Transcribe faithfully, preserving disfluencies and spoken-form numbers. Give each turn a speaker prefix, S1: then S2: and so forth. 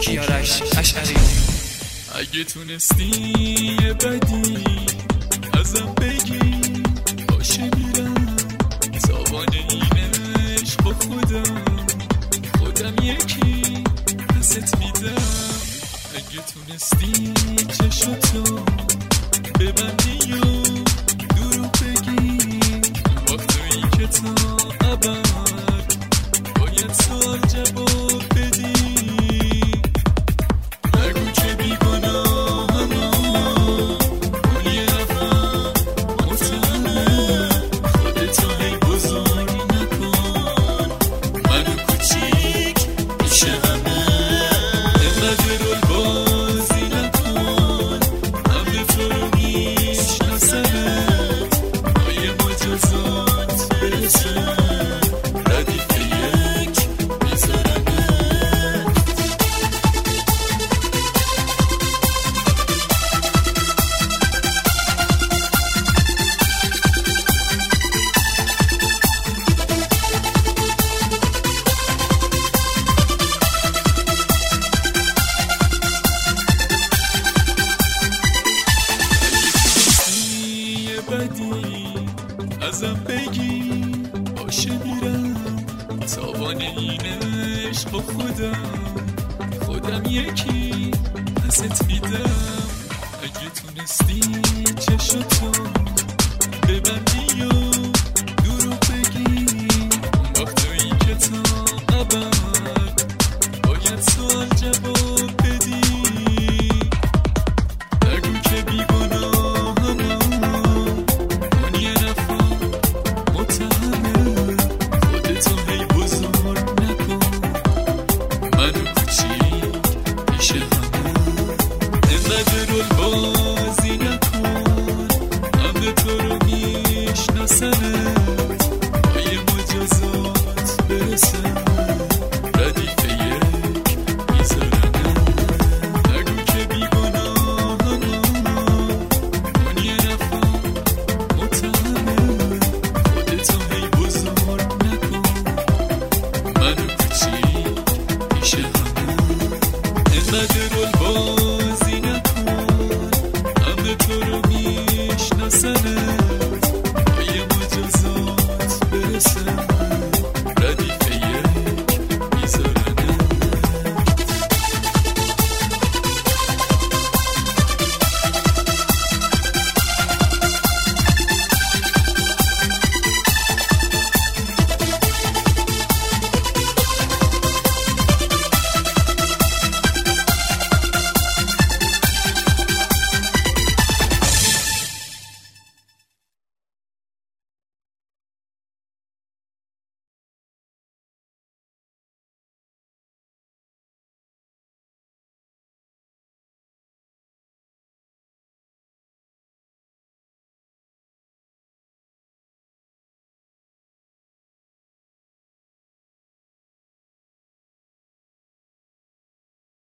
S1: کیارش اشعری.
S2: اگه تونستی یه بدی ازم بگی باشه میرم تاوان این عشق با خودم خودم یکی پست میدم. اگه تونستی چشاتو ببندی و دروغ بگی وقتایی که تا ابد باید سوال جواب بدی. نگو که بیگناهم اون یه نفر متعلم خودتو هی بزرگ نکن منو کوچیک میشه همه اینقدر رول بازی نکن همه تو رو میشناسمت با یه مجازات برسه ردیف یک میذارمت. یه بدی ازم بگی باشه میرم تاوان این عشق با خودم خودم یکی پست میدم. اگه تونستی چشاتو ببندی و دروغ بگی وقتایی که تا ابد باید سوال جواب